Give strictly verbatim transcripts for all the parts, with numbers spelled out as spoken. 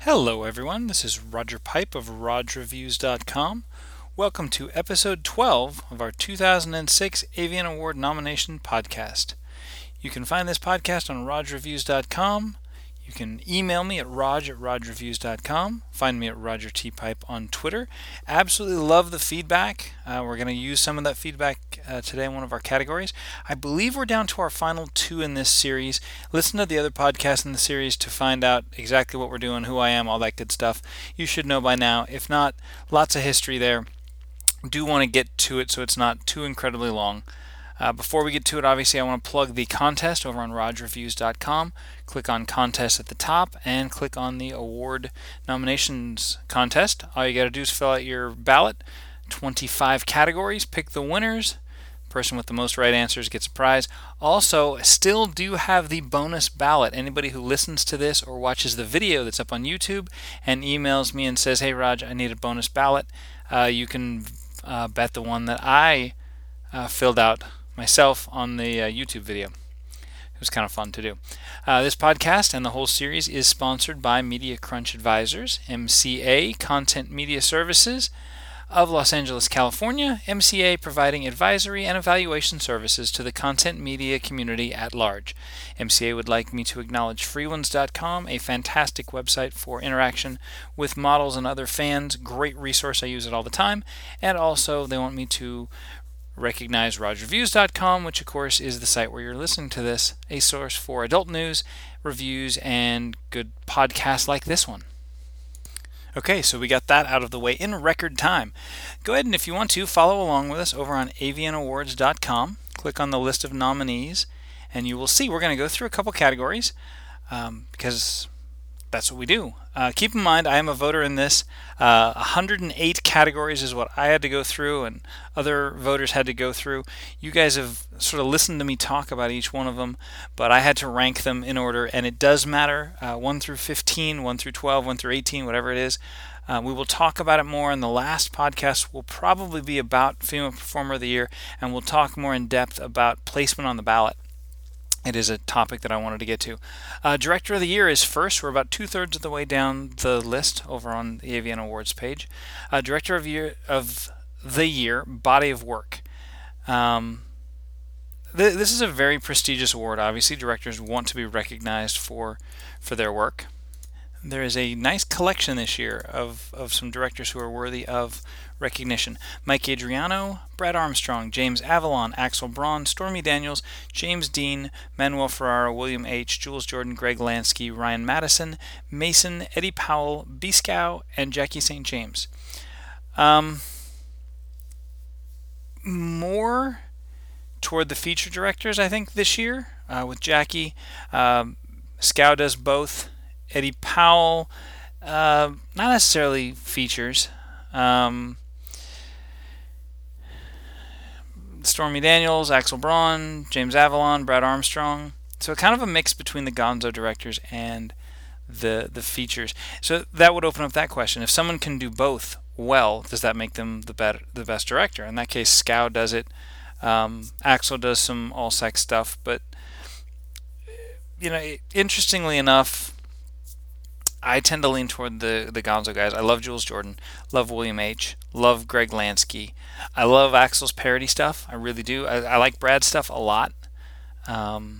Hello everyone, this is Roger Pipe of Rog Reviews dot com. Welcome to episode twelve of our two thousand six Avian Award nomination podcast. You can find this podcast on Rog Reviews dot com. You can email me at rog at rog reviews dot com. Find me at Roger T. Pipe on Twitter. Absolutely love the feedback. Uh, we're going to use some of that feedback uh, today in one of our categories. I believe we're down to our final two in this series. Listen to the other podcasts in the series to find out exactly what we're doing, who I am, all that good stuff. You should know by now. If not, lots of history there. Do want to get to it so it's not too incredibly long. Uh, before we get to it, obviously, I want to plug the contest over on Rog Reviews dot com. Click on Contest at the top and click on the Award Nominations Contest. All you got to do is fill out your ballot, twenty-five categories, pick the winners. Person with the most right answers gets a prize. Also, still do have the bonus ballot. Anybody who listens to this or watches the video that's up on YouTube and emails me and says, "Hey, Rog, I need a bonus ballot," uh, you can uh, bet the one that I uh, filled out myself on the uh, YouTube video. It was kind of fun to do. Uh, this podcast and the whole series is sponsored by Media Crunch Advisors, M C A Content Media Services of Los Angeles, California. M C A providing advisory and evaluation services to the content media community at large. M C A would like me to acknowledge free ones dot com, a fantastic website for interaction with models and other fans. Great resource. I use it all the time. And also they want me to recognize Rog Reviews dot com, which of course is the site where you're listening to this, a source for adult news, reviews, and good podcasts like this one. Okay, so we got that out of the way in record time. Go ahead and if you want to, follow along with us over on avian awards dot com. Click on the list of nominees, and you will see we're going to go through a couple categories um, because that's what we do. Uh, keep in mind, I am a voter in this. Uh, one hundred eight categories is what I had to go through, and other voters had to go through. You guys have sort of listened to me talk about each one of them, but I had to rank them in order, and it does matter. Uh, one through fifteen, one through twelve, one through eighteen, whatever it is. Uh, we will talk about it more in the last podcast. Will probably be about Female Performer of the Year, and we'll talk more in depth about placement on the ballot. It is a topic that I wanted to get to. Uh, Director of the Year is first. We're about two-thirds of the way down the list over on the Avian Awards page. Uh, Director of Year of the Year, Body of Work. Um, th- this is a very prestigious award. Obviously, directors want to be recognized for for their work. There is a nice collection this year of, of some directors who are worthy of recognition. Mike Adriano, Brad Armstrong, James Avalon, Axel Braun, Stormy Daniels, James Dean, Manuel Ferrara, William H., Jules Jordan, Greg Lansky, Ryan Madison, Mason, Eddie Powell, Biscow, and Jackie Saint James. Um, more toward the feature directors, I think, this year uh, with Jackie. Um, Scow does both. Eddie Powell, uh, not necessarily features. Um, Stormy Daniels, Axel Braun, James Avalon, Brad Armstrong. So kind of a mix between the Gonzo directors and the the features. So that would open up that question. If someone can do both well, does that make them the better, the best director? In that case, Scow does it. Um, Axel does some all-sex stuff. But, you know, interestingly enough, I tend to lean toward the, the Gonzo guys. I love Jules Jordan, love William H., love Greg Lansky. I love Axel's parody stuff. I really do. I, I like Brad's stuff a lot. Um,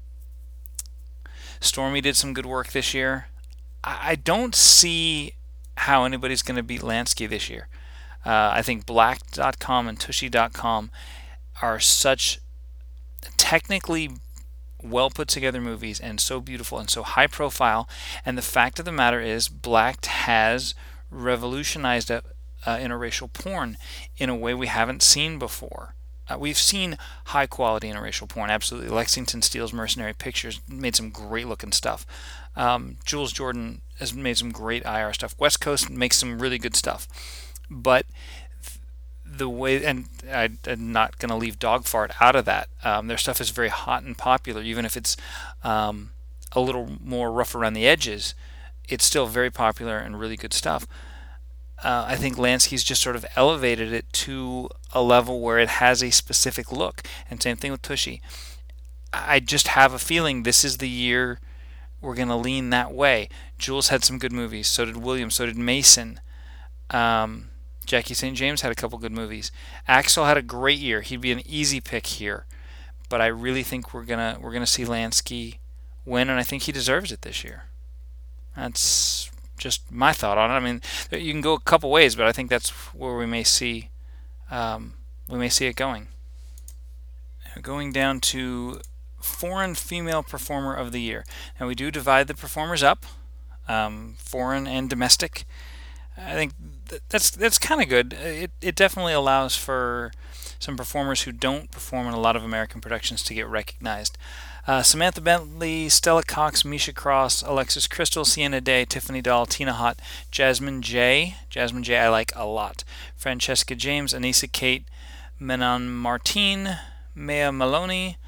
Stormy did some good work this year. I, I don't see how anybody's going to beat Lansky this year. Uh, I think Black dot com and Tushy dot com are such technically well put together movies and so beautiful and so high profile, and the fact of the matter is Blacked has revolutionized uh, interracial porn in a way we haven't seen before. Uh, we've seen high quality interracial porn, absolutely. Lexington Steele's Mercenary Pictures made some great looking stuff. Um, Jules Jordan has made some great I R stuff. West Coast makes some really good stuff, but the way, and I, I'm not going to leave Dogfart out of that. Um, their stuff is very hot and popular, even if it's um, a little more rough around the edges. It's still very popular and really good stuff. Uh, I think Lansky's just sort of elevated it to a level where it has a specific look. And same thing with Tushy. I just have a feeling this is the year we're going to lean that way. Jules had some good movies. So did William. So did Mason. Um, Jackie Saint James had a couple good movies. Axel had a great year. He'd be an easy pick here, but I really think we're gonna we're gonna see Lansky win, and I think he deserves it this year. That's just my thought on it. I mean, you can go a couple ways, but I think that's where we may see um, we may see it going. Now, going down to foreign female performer of the year. Now we do divide the performers up, um, foreign and domestic. I think that's that's kind of good. It it definitely allows for some performers who don't perform in a lot of American productions to get recognized. Uh, Samantha Bentley, Stella Cox, Misha Cross, Alexis Crystal, Sienna Day, Tiffany Doll, Tina Hott, Jasmine J. Jasmine J. I like a lot. Francesca James, Anissa Kate, Menon Martine, Maya Maloney,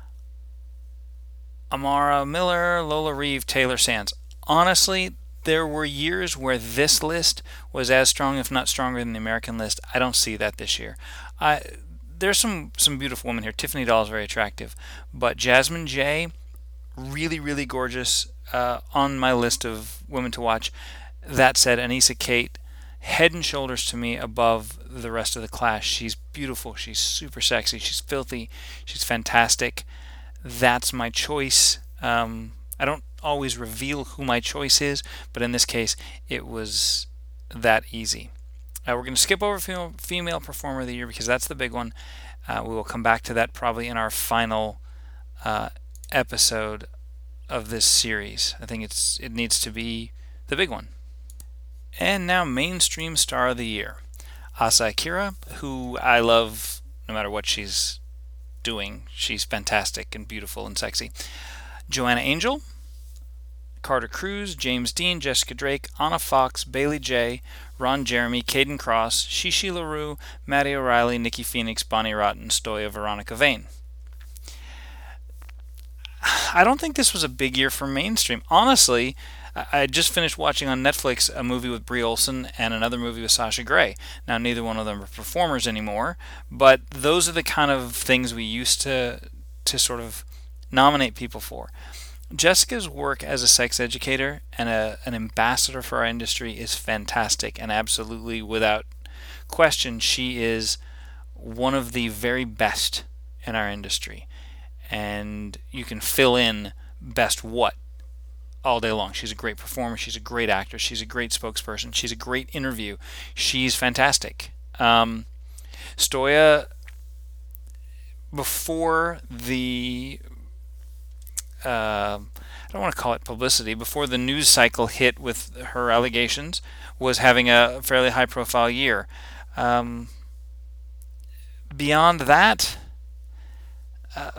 Amara Miller, Lola Reeve, Taylor Sands. Honestly, there were years where this list was as strong, if not stronger, than the American list. I don't see that this year. I, there's some, some beautiful women here. Tiffany Doll is very attractive. But Jasmine J, really, really gorgeous, uh, on my list of women to watch. That said, Anissa Kate, head and shoulders to me above the rest of the class. She's beautiful. She's super sexy. She's filthy. She's fantastic. That's my choice. Um, I don't always reveal who my choice is, but in this case, it was that easy. Uh, we're going to skip over female, female Performer of the Year because that's the big one. Uh, we will come back to that probably in our final uh, episode of this series. I think it's it needs to be the big one. And now, Mainstream Star of the Year. Asa Akira, who I love no matter what she's doing. She's fantastic and beautiful and sexy. Joanna Angel, Carter Cruz, James Dean, Jessica Drake, Anna Fox, Bailey J, Ron Jeremy, Caden Cross, Shishi LaRue, Maddie O'Reilly, Nikki Phoenix, Bonnie Rotten, Stoya, Veronica Vane. I don't think this was a big year for mainstream. Honestly, I just finished watching on Netflix a movie with Brie Olson and another movie with Sasha Grey. Now, neither one of them are performers anymore, but those are the kind of things we used to to sort of nominate people for. Jessica's work as a sex educator and a, an ambassador for our industry is fantastic, and absolutely, without question, she is one of the very best in our industry. And you can fill in best what all day long. She's a great performer. She's a great actor. She's a great spokesperson. She's a great interview. She's fantastic. Um, Stoya, before the uh, I don't want to call it publicity, before the news cycle hit with her allegations, was having a fairly high-profile year. Um, beyond that, uh,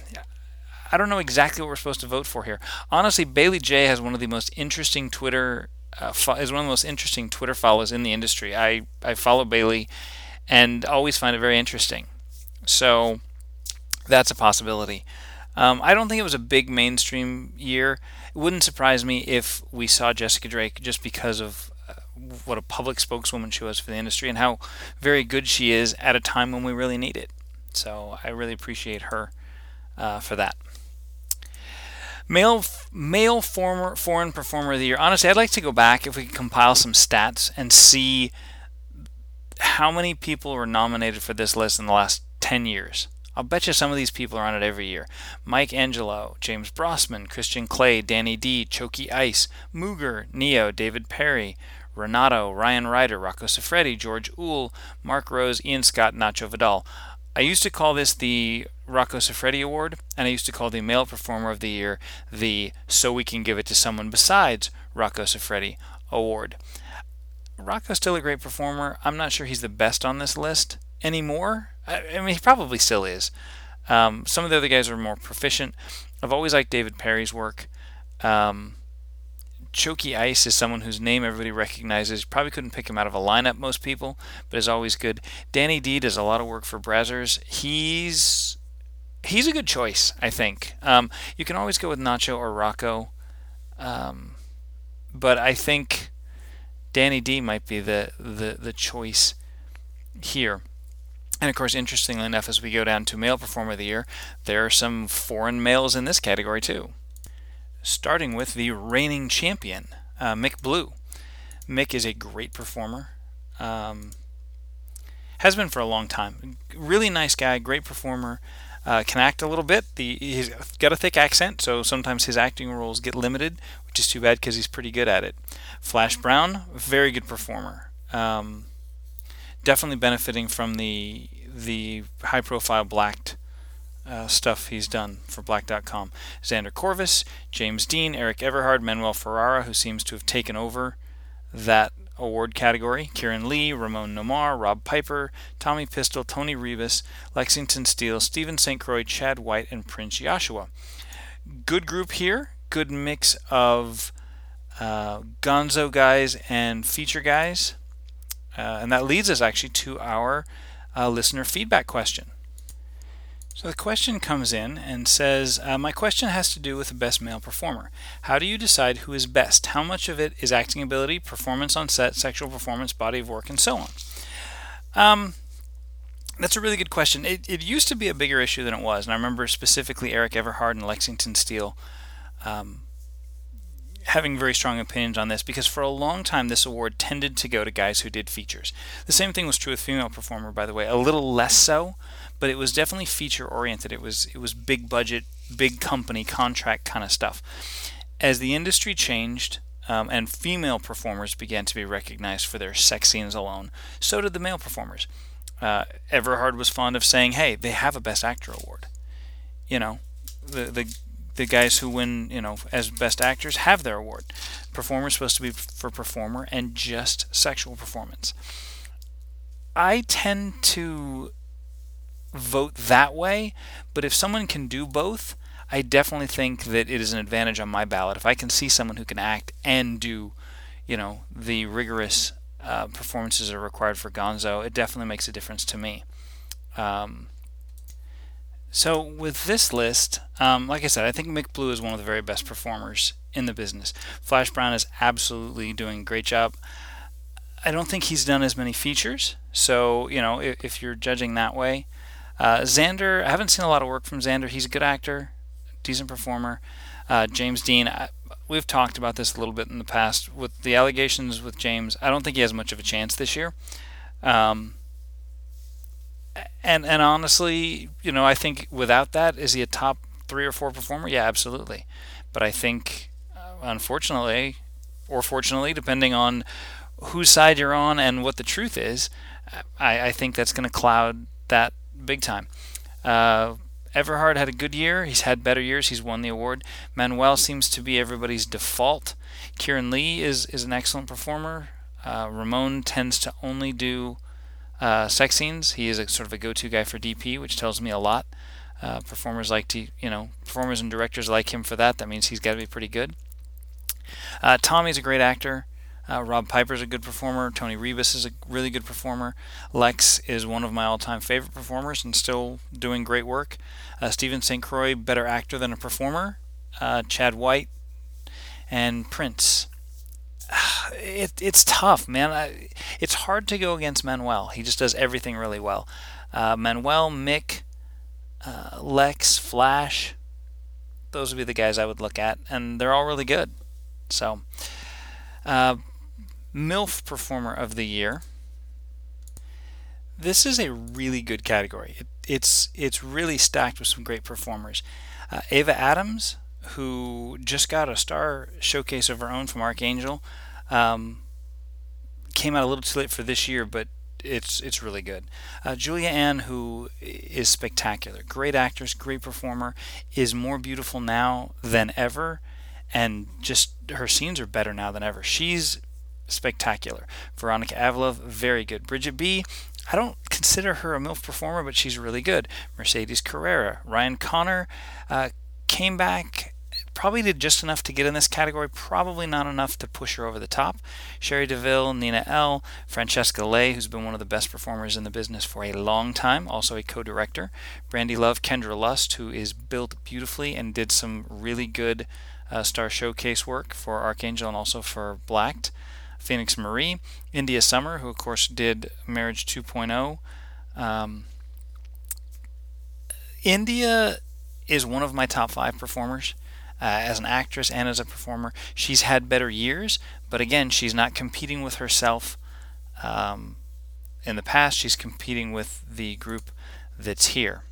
I don't know exactly what we're supposed to vote for here. Honestly, Bailey J has one of the most interesting Twitter uh, fo- is one of the most interesting Twitter follows in the industry. I I follow Bailey and always find it very interesting. So that's a possibility. Um, I don't think it was a big mainstream year. It wouldn't surprise me if we saw Jessica Drake just because of uh, what a public spokeswoman she was for the industry and how very good she is at a time when we really need it. So I really appreciate her uh, for that. Male male former foreign performer of the year. Honestly, I'd like to go back if we could compile some stats and see how many people were nominated for this list in the last ten years. I'll bet you some of these people are on it every year. Mike Angelo, James Brosman, Christian Clay, Danny D, Choki Ice, Mooger, Neo, David Perry, Renato, Ryan Ryder, Rocco Siffredi, George Uhl, Mark Rose, Ian Scott, Nacho Vidal. I used to call this the Rocco Siffredi Award, and I used to call the Male Performer of the Year the So We Can Give It to Someone Besides Rocco Siffredi Award. Rocco's still a great performer. I'm not sure he's the best on this list anymore. I, I mean, he probably still is. Um, some of the other guys are more proficient. I've always liked David Perry's work. Um, Choki Ice is someone whose name everybody recognizes. Probably couldn't pick him out of a lineup, most people, but is always good. Danny D does a lot of work for Brazzers. He's he's a good choice, I think. Um, you can always go with Nacho or Rocco, um, but I think Danny D might be the, the, the choice here. And of course, interestingly enough, as we go down to Male Performer of the Year, there are some foreign males in this category too. starting with the reigning champion, uh, Mick Blue. Mick is a great performer. Um, has been for a long time. Really nice guy, great performer. Uh, can act a little bit. The, he's got a thick accent, so sometimes his acting roles get limited, which is too bad because he's pretty good at it. Flash Brown, very good performer. Um, definitely benefiting from the the high-profile Blacked uh, stuff he's done for Blacked dot com. Xander Corvus, James Dean, Eric Everhard, Manuel Ferrara, who seems to have taken over that award category. Kieran Lee, Ramon Nomar, Rob Piper, Tommy Pistol, Tony Ribas, Lexington Steele, Stephen Saint Croix, Chad White, and Prince Joshua. Good group here. Good mix of uh, gonzo guys and feature guys. Uh, and that leads us actually to our uh, listener feedback question. So the question comes in and says, uh, my question has to do with the best male performer. How do you decide who is best? How much of it is acting ability, performance on set, sexual performance, body of work, and so on? Um, that's a really good question. It, it used to be a bigger issue than it was, and I remember specifically Eric Everhard and Lexington Steele um, having very strong opinions on this, because for a long time this award tended to go to guys who did features. The same thing was true with female performer, by the way, a little less so, but it was definitely feature oriented. It was it was big budget, big company contract kind of stuff. As the industry changed um, and female performers began to be recognized for their sex scenes alone, so did the male performers. Uh, Everhard was fond of saying, "Hey, they have a Best Actor award." You know, the the the guys who win, you know, as Best Actors have their award. Performer's supposed to be for performer and just sexual performance. I tend to vote that way, but if someone can do both, I definitely think that it is an advantage on my ballot. If I can see someone who can act and do, you know, the rigorous uh, performances that are required for gonzo, it definitely makes a difference to me. Um, so with this list, um, like I said, I think Mick Blue is one of the very best performers in the business. Flash Brown is absolutely doing a great job. I don't think he's done as many features, so, you know, if, if you're judging that way. Uh, Xander, I haven't seen a lot of work from Xander. He's a good actor, decent performer. Uh, James Dean, I, we've talked about this a little bit in the past. With the allegations with James, I don't think he has much of a chance this year. Um, and and honestly, you know, I think without that, is he a top three or four performer? Yeah, absolutely. But I think, uh, unfortunately, or fortunately, depending on whose side you're on and what the truth is, I, I think that's going to cloud that big time. Uh, Everhard had a good year. He's had better years. He's won the award. Manuel seems to be everybody's default. Kieran Lee is, is an excellent performer. Uh, Ramon tends to only do uh, sex scenes. He is a sort of a go-to guy for D P, which tells me a lot. Uh, performers like to, you know, performers and directors like him for that. That means he's got to be pretty good. Uh, Tommy's a great actor. Uh, Rob Piper's a good performer. Tony Ribas is a really good performer. Lex is one of my all-time favorite performers and still doing great work. Uh, Stephen Saint Croix, better actor than a performer. Uh, Chad White and Prince. It, it's tough, man. I, it's hard to go against Manuel. He just does everything really well. Uh, Manuel, Mick, uh, Lex, Flash. Those would be the guys I would look at, and they're all really good. So, uh, MILF Performer of the Year. This is a really good category. It, it's it's really stacked with some great performers. Uh, Ava Adams, who just got a star showcase of her own from Archangel, um, came out a little too late for this year, but it's it's really good. Uh, Julia Ann, who is spectacular, great actress, great performer, is more beautiful now than ever, and just her scenes are better now than ever. She's spectacular. Veronica Avila, very good. Bridget B, I don't consider her a MILF performer, but she's really good. Mercedes Carrera. Ryan Connor uh, came back, probably did just enough to get in this category, probably not enough to push her over the top. Sherry DeVille, Nina L, Francesca Lay, who's been one of the best performers in the business for a long time, also a co-director. Brandy Love, Kendra Lust, who is built beautifully and did some really good uh, star showcase work for Archangel and also for Blacked. Phoenix Marie, India Summer, who of course did Marriage two point oh. Um, India is one of my top five performers. uh, as an actress and as a performer. She's had better years, but again, she's not competing with herself. Um, in the past, she's competing with the group that's here.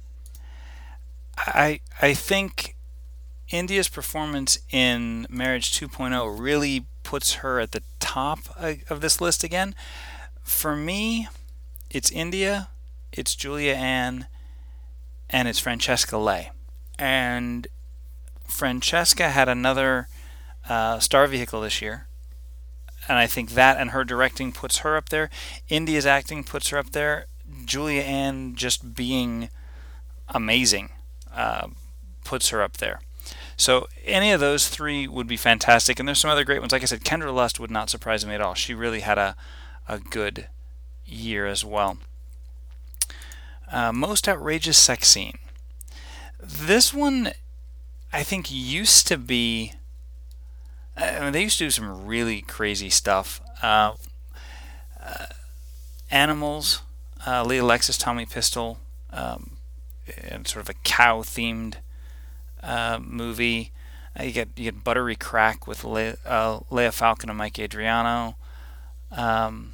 I I think India's performance in Marriage two point oh really puts her at the top of this list again. For me, it's India, it's Julia Ann, and it's Francesca Lei. And Francesca had another uh, star vehicle this year, and I think that and her directing puts her up there. India's acting puts her up there. Julia Ann just being amazing uh, puts her up there. So any of those three would be fantastic, and there's some other great ones. Like I said, Kendra Lust would not surprise me at all. She really had a a good year as well. Uh, most outrageous sex scene. This one, I think, used to be. I mean, they used to do some really crazy stuff. Uh, uh, Animals, uh, Leah Alexis, Tommy Pistol, um, and sort of a cow-themed Uh, movie. Uh, you get you get Buttery Crack with Le, uh, Leia Falcon and Mike Adriano. Um,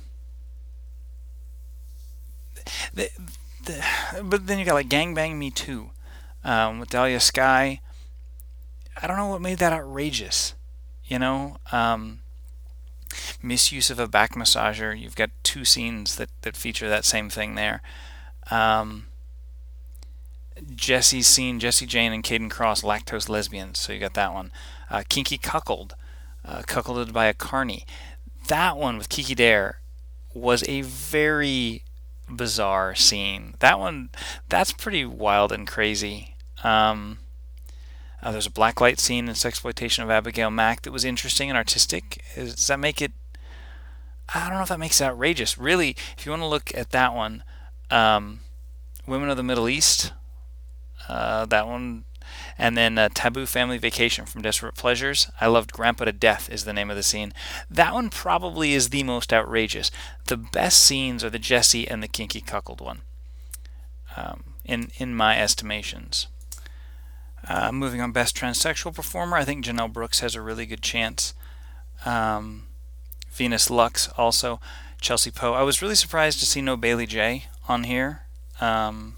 the, the, but then you got like Gang Bang Me Too um, with Dahlia Sky. I don't know what made that outrageous. You know, um, misuse of a back massager. You've got two scenes that, that feature that same thing there. Um, Jesse's scene, Jesse Jane and Caden Cross, lactose lesbians. So you got that one. Uh, Kinky Cuckold, uh, cuckolded by a carny. That one with Kiki Dare was a very bizarre scene. That one, that's pretty wild and crazy. Um, uh, there's a blacklight scene in Sexploitation of Abigail Mack that was interesting and artistic. Is, does that make it? I don't know if that makes it outrageous. Really, if you want to look at that one, um, Women of the Middle East. Uh, that one, and then uh, Taboo Family Vacation from Desperate Pleasures. I Loved Grandpa to Death is the name of the scene. That one probably is the most outrageous. The best scenes are the Jesse and the Kinky Cuckold one, um, in in my estimations. Uh, moving on, best transsexual performer. I think Janelle Brooks has a really good chance. Um, Venus Lux also. Chelsea Poe. I was really surprised to see no Bailey J on here. Um,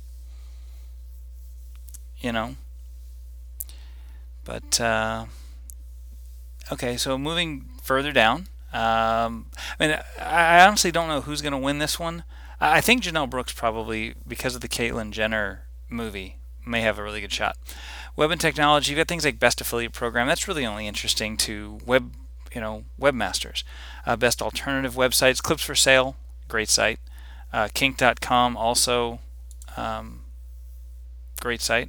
You know, but uh, okay. So moving further down, um, I mean, I honestly don't know who's going to win this one. I think Janelle Brooks probably, because of the Caitlyn Jenner movie, may have a really good shot. Web and technology, you've got things like best affiliate program. That's really only interesting to web, you know, webmasters. Uh, best alternative websites, Clips for Sale, great site. Uh, Kink dot com also, um, great site.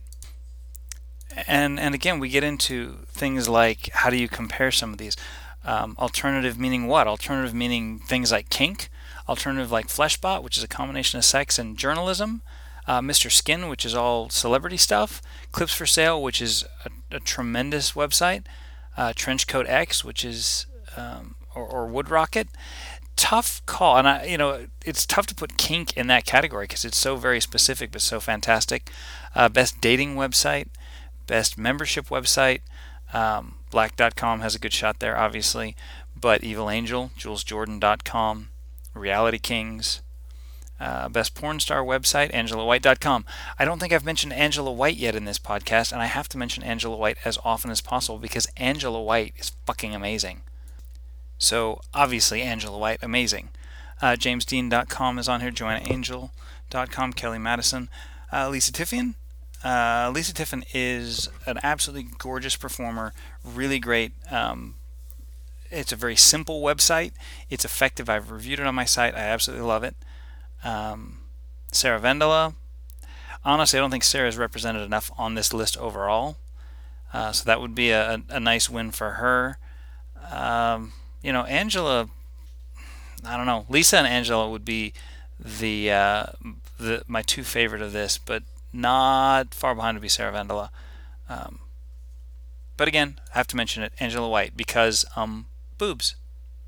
And and again, we get into things like how do you compare some of these? Um, alternative meaning what? Alternative meaning things like kink. Alternative like Fleshbot, which is a combination of sex and journalism. Uh, Mister Skin, which is all celebrity stuff. Clips for Sale, which is a, a tremendous website. Uh, Trenchcoat X, which is um, or, or Wood Rocket. Tough call, and I, you know, it's tough to put kink in that category because it's so very specific but so fantastic. Uh, best dating website. Best membership website, um, black dot com has a good shot there, obviously, but Evil Angel, jules jordan dot com, Reality Kings, uh, best porn star website, angela white dot com. I don't think I've mentioned Angela White yet in this podcast, and I have to mention Angela White as often as possible because Angela White is fucking amazing. So, obviously, Angela White, amazing. Uh, james dean dot com is on here, joanna angel dot com, Kelly Madison, uh, Lisa Tiffian. Uh, Lisa Tiffin is an absolutely gorgeous performer, really great. Um, it's a very simple website. It's effective. I've reviewed it on my site. I absolutely love it. Um, Sarah Vendela. Honestly, I don't think Sarah is represented enough on this list overall. Uh, so that would be a, a nice win for her. Um, you know, Angela, I don't know. Lisa and Angela would be the, uh, the my two favorite of this, but not far behind would be Sarah Vendela. Um, but again, I have to mention it, Angela White, because um, boobs.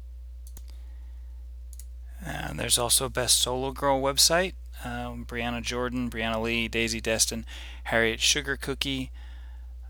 And there's also Best Solo Girl website. Um, Brianna Jordan, Brianna Lee, Daisy Destin, Harriet Sugar Cookie,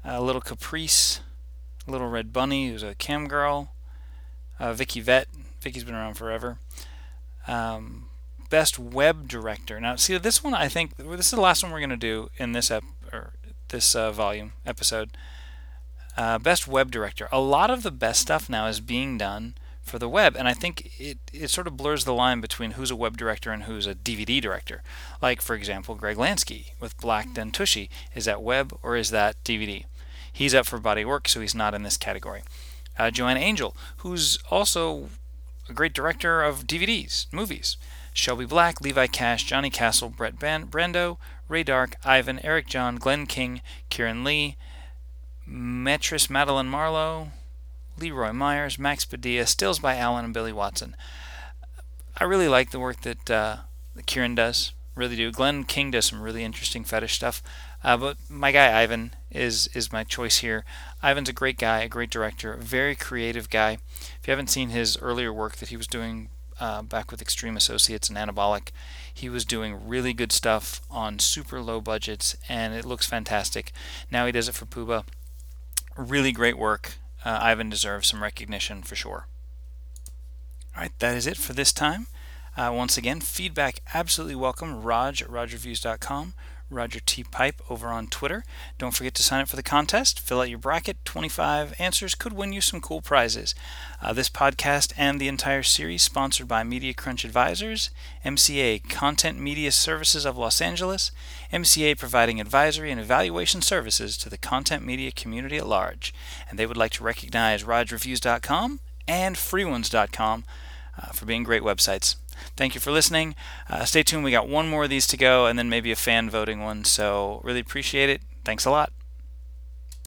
uh, Little Caprice, Little Red Bunny, who's a cam girl, uh, Vicky Vett. Vicky's been around forever. Um, best web director. Now, see, this one I think this is the last one we're going to do in this ep or this uh, volume episode. Uh, best web director. A lot of the best stuff now is being done for the web, and I think it, it sort of blurs the line between who's a web director and who's a D V D director. Like, for example, Greg Lansky with Black Den Tushy. Is that web or is that D V D? He's up for body work, so he's not in this category. Uh, Joanna Angel, who's also a great director of D V Ds, movies. Shelby Black, Levi Cash, Johnny Castle, Brett Ban- Brando, Ray Dark, Ivan, Eric John, Glenn King, Kieran Lee, Metris Madeline Marlowe, Leroy Myers, Max Padilla, stills by Allen, and Billy Watson. I really like the work that, uh, that Kieran does, really do. Glenn King does some really interesting fetish stuff, uh, but my guy Ivan is is my choice here. Ivan's a great guy, a great director, a very creative guy. If you haven't seen his earlier work that he was doing uh, back with Extreme Associates and Anabolic, he was doing really good stuff on super low budgets, and it looks fantastic. Now he does it for Puba. Really great work. Uh, Ivan deserves some recognition for sure. All right, that is it for this time. Uh, once again, feedback absolutely welcome. Raj at raj reviews dot com. Roger T. Pipe over on Twitter. Don't forget to sign up for the contest. Fill out your bracket. twenty-five answers could win you some cool prizes. Uh, this podcast and the entire series sponsored by Media Crunch Advisors, M C A Content Media Services of Los Angeles, M C A providing advisory and evaluation services to the content media community at large. And they would like to recognize raj reviews dot com and free ones dot com uh, for being great websites. Thank you for listening. Uh, stay tuned. We got one more of these to go and then maybe a fan voting one. So really appreciate it. Thanks a lot.